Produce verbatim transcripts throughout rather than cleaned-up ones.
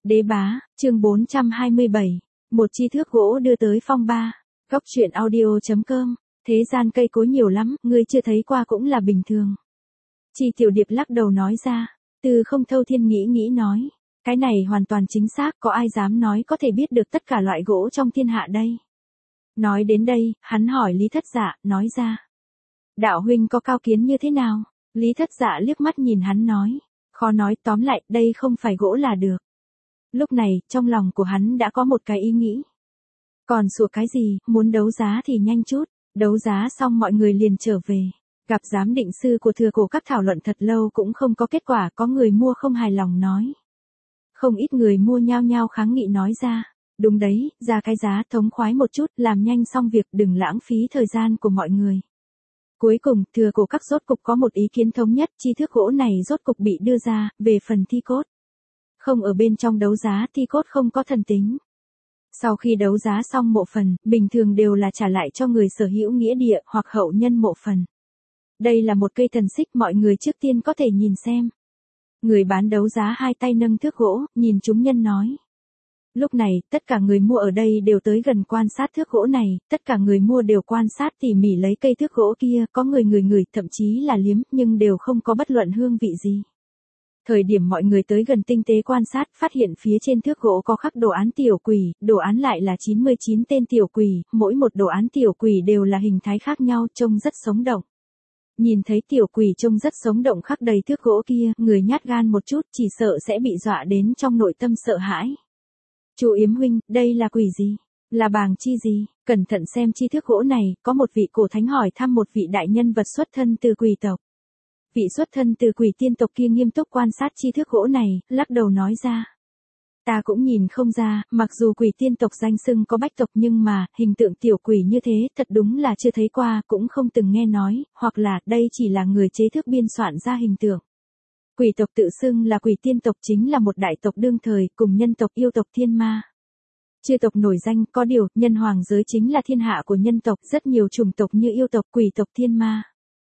Đế bá, chương bốn trăm hai mươi bảy. Một chi thước gỗ đưa tới phong ba. Góc truyện audio.com. Thế gian cây cối nhiều lắm, ngươi chưa thấy qua cũng là bình thường. Chi Tiểu Điệp lắc đầu nói ra. Từ Không Thâu Thiên nghĩ nghĩ nói. Cái này hoàn toàn chính xác, có ai dám nói có thể biết được tất cả loại gỗ trong thiên hạ đây. Nói đến đây, hắn hỏi Lý Thất Dạ, nói ra. Đạo huynh có cao kiến như thế nào? Lý Thất Dạ liếc mắt nhìn hắn nói. Khó nói, tóm lại, đây không phải gỗ là được. Lúc này, trong lòng của hắn đã có một cái ý nghĩ. Còn sủa cái gì, muốn đấu giá thì nhanh chút. Đấu giá xong mọi người liền trở về. Gặp giám định sư của Thừa Cổ Các thảo luận thật lâu cũng không có kết quả, có người mua không hài lòng nói. Không ít người mua nhao nhao kháng nghị nói ra. Đúng đấy, ra cái giá thống khoái một chút, làm nhanh xong việc, đừng lãng phí thời gian của mọi người. Cuối cùng, Thừa Cổ Các rốt cục có một ý kiến thống nhất, chi thước gỗ này rốt cục bị đưa ra, về phần thi cốt. Không ở bên trong đấu giá, thi cốt không có thần tính. Sau khi đấu giá xong mộ phần, bình thường đều là trả lại cho người sở hữu nghĩa địa hoặc hậu nhân mộ phần. Đây là một cây thần xích, mọi người trước tiên có thể nhìn xem. Người bán đấu giá hai tay nâng thước gỗ, nhìn chúng nhân nói. Lúc này, tất cả người mua ở đây đều tới gần quan sát thước gỗ này, tất cả người mua đều quan sát tỉ mỉ lấy cây thước gỗ kia, có người người người, thậm chí là liếm, nhưng đều không có bất luận hương vị gì. Thời điểm mọi người tới gần tinh tế quan sát, phát hiện phía trên thước gỗ có khắc đồ án tiểu quỷ, đồ án lại là chín mươi chín tên tiểu quỷ, mỗi một đồ án tiểu quỷ đều là hình thái khác nhau, trông rất sống động. Nhìn thấy tiểu quỷ trông rất sống động khắc đầy thước gỗ kia, người nhát gan một chút chỉ sợ sẽ bị dọa đến trong nội tâm sợ hãi. Chú Yếm huynh, đây là quỷ gì? Là bàng chi gì? Cẩn thận xem chi thước gỗ này, có một vị cổ thánh hỏi thăm một vị đại nhân vật xuất thân từ quỷ tộc. Vị xuất thân từ quỷ tiên tộc kia nghiêm túc quan sát chi thước gỗ này, lắc đầu nói ra. Ta cũng nhìn không ra, mặc dù quỷ tiên tộc danh xưng có bách tộc nhưng mà, hình tượng tiểu quỷ như thế, thật đúng là chưa thấy qua, cũng không từng nghe nói, hoặc là, đây chỉ là người chế thước biên soạn ra hình tượng. Quỷ tộc tự xưng là quỷ tiên tộc chính là một đại tộc đương thời, cùng nhân tộc yêu tộc thiên ma. Chư tộc nổi danh, có điều, nhân hoàng giới chính là thiên hạ của nhân tộc, rất nhiều chủng tộc như yêu tộc, quỷ tộc thiên ma.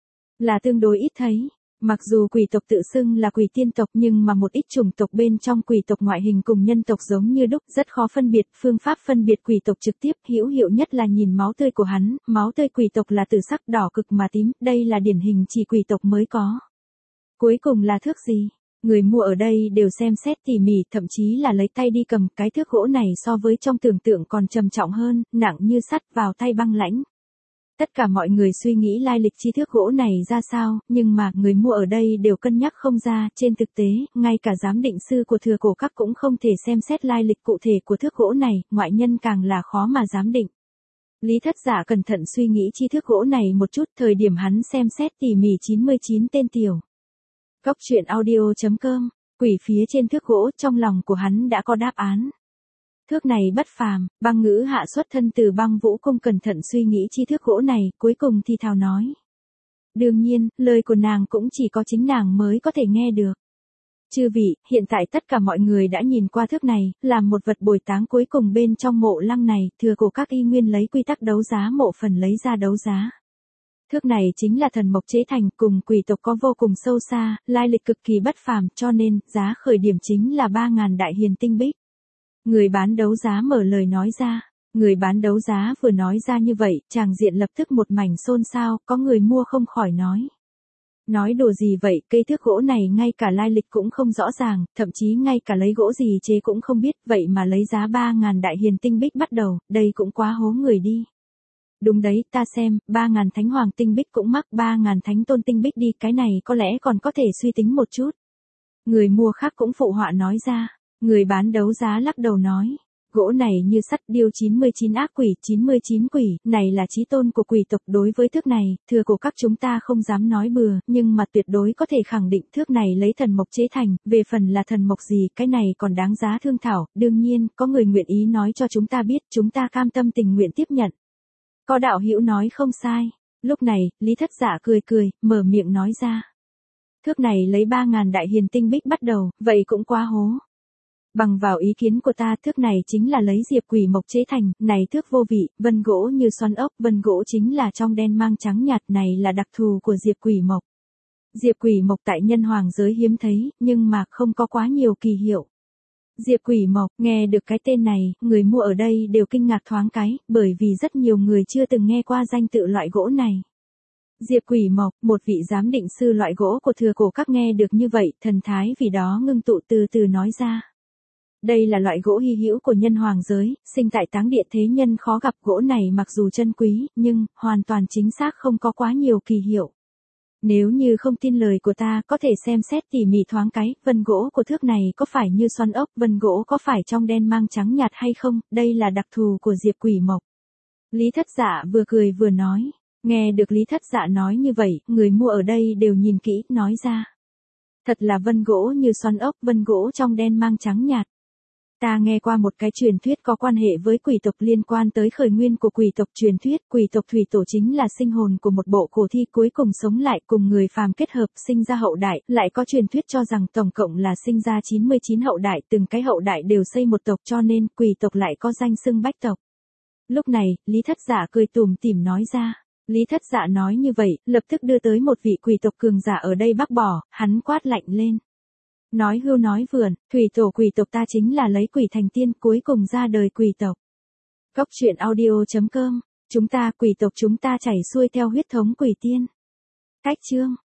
Là tương đối ít thấy. Mặc dù quỷ tộc tự xưng là quỷ tiên tộc nhưng mà một ít chủng tộc bên trong quỷ tộc ngoại hình cùng nhân tộc giống như đúc, rất khó phân biệt. Phương pháp phân biệt quỷ tộc trực tiếp hữu hiệu nhất là nhìn máu tươi của hắn, máu tươi quỷ tộc là từ sắc đỏ cực mà tím, đây là điển hình chỉ quỷ tộc mới có. Cuối cùng là thước gì? Người mua ở đây đều xem xét tỉ mỉ, thậm chí là lấy tay đi cầm, cái thước gỗ này so với trong tưởng tượng còn trầm trọng hơn, nặng như sắt, vào tay băng lãnh. Tất cả mọi người suy nghĩ lai lịch chi thước gỗ này ra sao, nhưng mà người mua ở đây đều cân nhắc không ra, trên thực tế, ngay cả giám định sư của Thừa Cổ Các cũng không thể xem xét lai lịch cụ thể của thước gỗ này, ngoại nhân càng là khó mà giám định. Lý Thất Dạ cẩn thận suy nghĩ chi thước gỗ này một chút, thời điểm hắn xem xét tỉ mỉ chín mươi chín tên tiểu. Góc truyện audio.com, quỷ phía trên thước gỗ, trong lòng của hắn đã có đáp án. Thước này bất phàm, Băng Ngữ hạ xuất thân từ Băng Vũ Cung cẩn thận suy nghĩ chi thước gỗ này, cuối cùng thì thào nói. Đương nhiên, lời của nàng cũng chỉ có chính nàng mới có thể nghe được. Chư vị, hiện tại tất cả mọi người đã nhìn qua thước này, làm một vật bồi táng cuối cùng bên trong mộ lăng này, Thừa Cổ Các y nguyên lấy quy tắc đấu giá mộ phần lấy ra đấu giá. Thước này chính là thần mộc chế thành, cùng quỷ tộc có vô cùng sâu xa, lai lịch cực kỳ bất phàm, cho nên, giá khởi điểm chính là ba ngàn đại hiền tinh bích. Người bán đấu giá mở lời nói ra, người bán đấu giá vừa nói ra như vậy, tràng diện lập tức một mảnh xôn xao, có người mua không khỏi nói. Nói đùa gì vậy, cây thước gỗ này ngay cả lai lịch cũng không rõ ràng, thậm chí ngay cả lấy gỗ gì chế cũng không biết, vậy mà lấy giá ba ngàn đại hiền tinh bích bắt đầu, đây cũng quá hố người đi. Đúng đấy, ta xem, ba ngàn thánh hoàng tinh bích cũng mắc, ba ngàn thánh tôn tinh bích đi, cái này có lẽ còn có thể suy tính một chút. Người mua khác cũng phụ họa nói ra. Người bán đấu giá lắc đầu nói, gỗ này như sắt điêu chín mươi chín ác quỷ, chín mươi chín quỷ, này là chí tôn của quỷ tộc. Đối với thước này, Thừa Cổ Các chúng ta không dám nói bừa, nhưng mà tuyệt đối có thể khẳng định thước này lấy thần mộc chế thành, về phần là thần mộc gì, cái này còn đáng giá thương thảo, đương nhiên, có người nguyện ý nói cho chúng ta biết, chúng ta cam tâm tình nguyện tiếp nhận. Có đạo hữu nói không sai, lúc này, Lý Thất Dạ cười cười, mở miệng nói ra. Thước này lấy ba ngàn đại hiền tinh bích bắt đầu, vậy cũng quá hố. Bằng vào ý kiến của ta, thước này chính là lấy diệp quỷ mộc chế thành, này thước vô vị, vân gỗ như xoắn ốc, vân gỗ chính là trong đen mang trắng nhạt, này là đặc thù của diệp quỷ mộc. Diệp quỷ mộc tại nhân hoàng giới hiếm thấy, nhưng mà không có quá nhiều kỳ hiệu. Diệp Quỷ Mộc, nghe được cái tên này, người mua ở đây đều kinh ngạc thoáng cái, bởi vì rất nhiều người chưa từng nghe qua danh tự loại gỗ này. Diệp Quỷ Mộc, một vị giám định sư loại gỗ của thừa cổ các nghe được như vậy, thần thái vì đó ngưng tụ từ từ nói ra. Đây là loại gỗ hy hữu của nhân hoàng giới, sinh tại táng địa thế nhân khó gặp. Gỗ này mặc dù chân quý, nhưng, hoàn toàn chính xác không có quá nhiều kỳ hiệu. Nếu như không tin lời của ta, có thể xem xét tỉ mỉ thoáng cái, vân gỗ của thước này có phải như xoắn ốc, vân gỗ có phải trong đen mang trắng nhạt hay không, đây là đặc thù của Diệp Quỷ Mộc. Lý Thất Dạ vừa cười vừa nói, nghe được Lý Thất Dạ nói như vậy, người mua ở đây đều nhìn kỹ, nói ra. Thật là vân gỗ như xoắn ốc, vân gỗ trong đen mang trắng nhạt. Ta nghe qua một cái truyền thuyết có quan hệ với quỷ tộc liên quan tới khởi nguyên của quỷ tộc. Truyền thuyết quỷ tộc thủy tổ chính là sinh hồn của một bộ cổ thi cuối cùng sống lại cùng người phàm kết hợp sinh ra hậu đại. Lại có truyền thuyết cho rằng tổng cộng là sinh ra chín mươi chín hậu đại, từng cái hậu đại đều xây một tộc, cho nên quỷ tộc lại có danh xưng bách tộc. Lúc này, Lý Thất Dạ cười tủm tỉm nói ra. Lý Thất Dạ nói như vậy, lập tức đưa tới một vị quỷ tộc cường giả ở đây bác bỏ, hắn quát lạnh lên. Nói hưu nói vượn, thủy tổ quỷ tộc ta chính là lấy quỷ thành tiên, cuối cùng ra đời quỷ tộc. Cốc truyện audio chấm com, chúng ta quỷ tộc chúng ta chảy xuôi theo huyết thống quỷ tiên. Cách chương